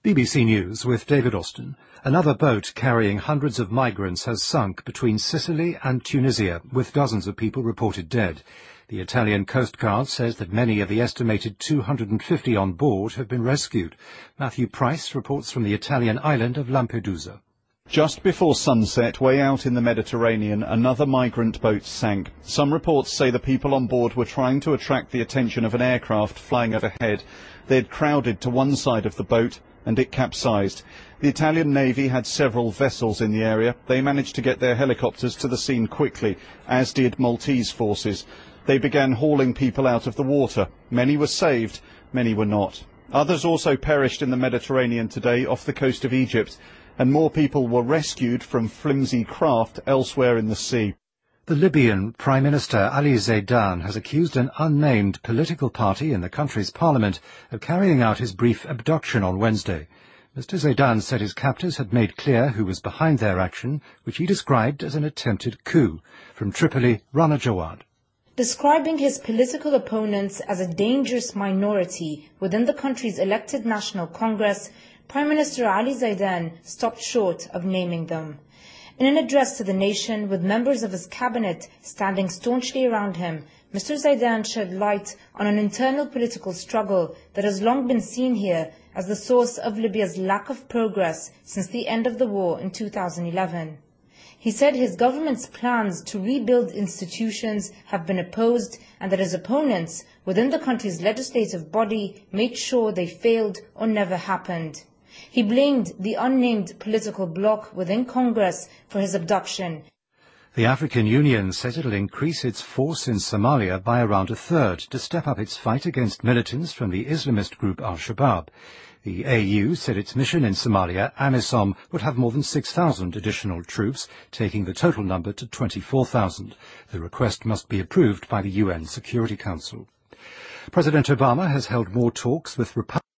BBC News with David Austin. Another boat carrying hundreds of migrants has sunk between Sicily and Tunisia, with dozens of people reported dead. The Italian Coast Guard says that many of the estimated 250 on board have been rescued. Matthew Price reports from the Italian island of Lampedusa. Just before sunset, way out in the Mediterranean, another migrant boat sank. Some reports say the people on board were trying to attract the attention of an aircraft flying overhead. They had crowded to one side of the boat and it capsized. The Italian Navy had several vessels in the area. They managed to get their helicopters to the scene quickly, as did Maltese forces. They began hauling people out of the water. Many were saved, many were not. Others also perished in the Mediterranean today off the coast of Egypt, and more people were rescued from flimsy craft elsewhere in the sea. The Libyan Prime Minister Ali Zaidan has accused an unnamed political party in the country's parliament of carrying out his brief abduction on Wednesday. Mr. Zaidan said his captors had made clear who was behind their action, which he described as an attempted coup. From Tripoli, Rana Jawad. Describing his political opponents as a dangerous minority within the country's elected National Congress, Prime Minister Ali Zaidan stopped short of naming them. In an address to the nation, with members of his cabinet standing staunchly around him, Mr. Zaidan shed light on an internal political struggle that has long been seen here as the source of Libya's lack of progress since the end of the war in 2011. He said his government's plans to rebuild institutions have been opposed and that his opponents within the country's legislative body made sure they failed or never happened. He blamed the unnamed political bloc within Congress for his abduction. The African Union says it will increase its force in Somalia by around a third to step up its fight against militants from the Islamist group Al-Shabaab. The AU said its mission in Somalia, AMISOM, would have more than 6,000 additional troops, taking the total number to 24,000. The request must be approved by the UN Security Council. President Obama has held more talks with Republicans